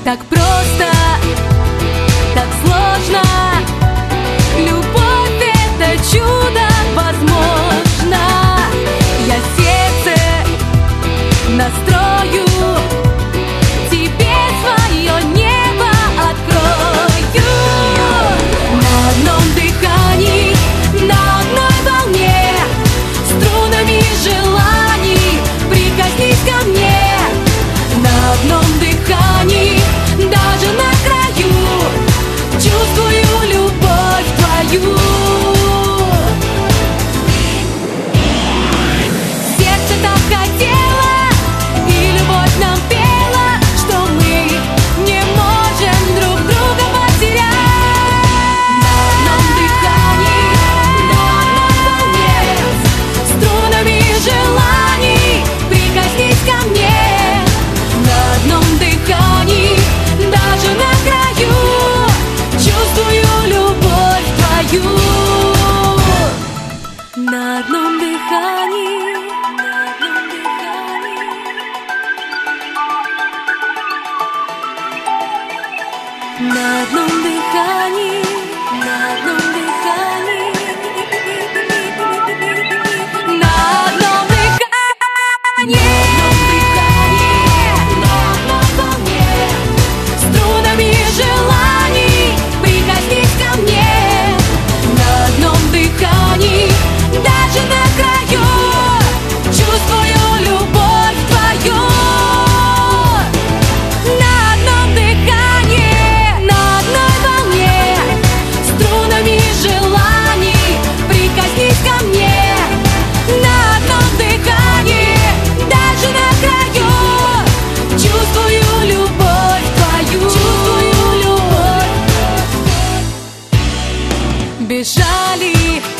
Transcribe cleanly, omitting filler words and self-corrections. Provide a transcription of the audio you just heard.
Так просто, так сложно. Любовь — это чудо, возможно. Я сердце настрою, тебе свое небо открою. На одном дыхании, на одной волне, струнами желаний прикоснись ко мне. На одном дыхании, даже на краю, чувствую любовь твою. Сердце так хотело, и любовь нам пела, что мы не можем друг друга потерять. На одном дыхании, на одной волне, струнами желаний прикоснись ко мне. На одном дыхании, даже на краю, чувствую любовь твою. На одном дыхании, на одном дыхании, на одном дыхании, на одном дыхании. Струнами желаний прикоснись ко мне. На одном дыхании, даже на краю, чувствую любовь твою. На одном дыхании, на одной волне, струнами желаний прикоснись ко мне. На одном дыхании, даже на краю, чувствую любовь твою. Чувствую любовь. Бежали